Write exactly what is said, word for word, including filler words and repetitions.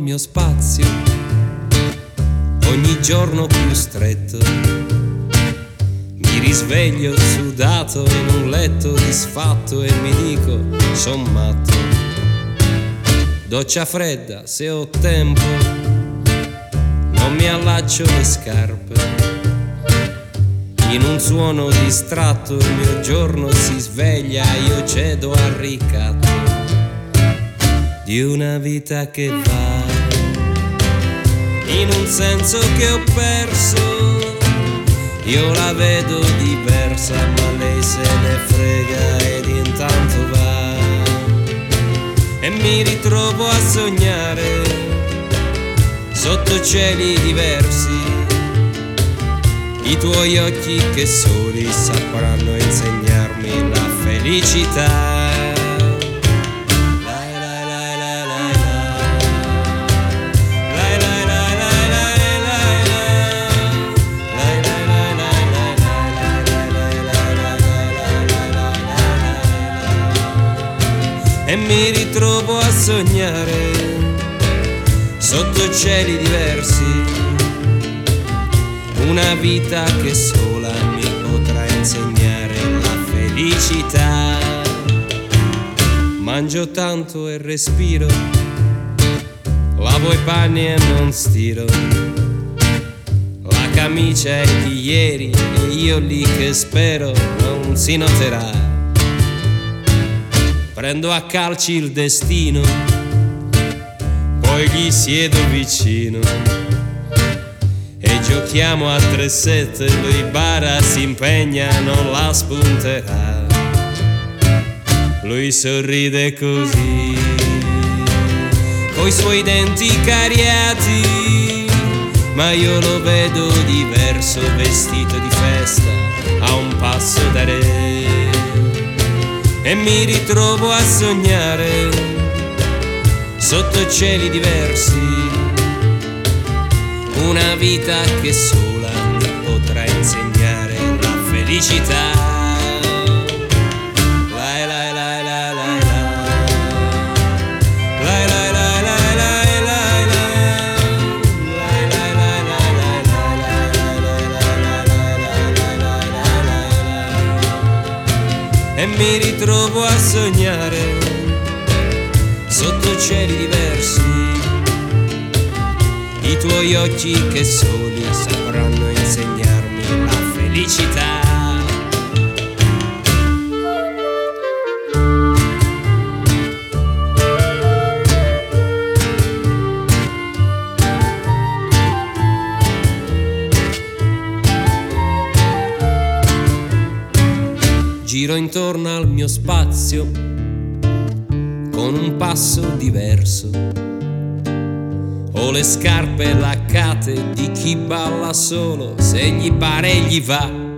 mio spazio, ogni giorno più stretto. Mi risveglio sudato in un letto disfatto e mi dico son matto. Doccia fredda se ho tempo, non mi allaccio le scarpe. In un suono distratto il mio giorno si sveglia, io cedo al ricatto di una vita che va in un senso che ho perso. Io la vedo diversa ma lei se ne frega ed intanto va. E mi ritrovo a sognare sotto cieli diversi, i tuoi occhi che soli sapranno insegnarmi la felicità. E mi ritrovo a sognare sotto cieli diversi, una vita che sola mi potrà insegnare la felicità. Mangio tanto e respiro, lavo i panni e non stiro. La camicia è di ieri e io lì che spero non si noterà. Prendo a calci il destino, poi gli siedo vicino e giochiamo a tre sette, lui bara, si impegna, non la spunterà. Lui sorride così, coi suoi denti cariati, ma io lo vedo diverso, vestito di festa, a un passo da re. E mi ritrovo a sognare sotto cieli diversi, una vita che sola mi potrà insegnare la felicità. E mi ritrovo a sognare sotto cieli diversi, i tuoi occhi che soli sapranno insegnarmi la felicità. Giro intorno al mio spazio con un passo diverso. Ho le scarpe laccate di chi balla solo, se gli pare gli va.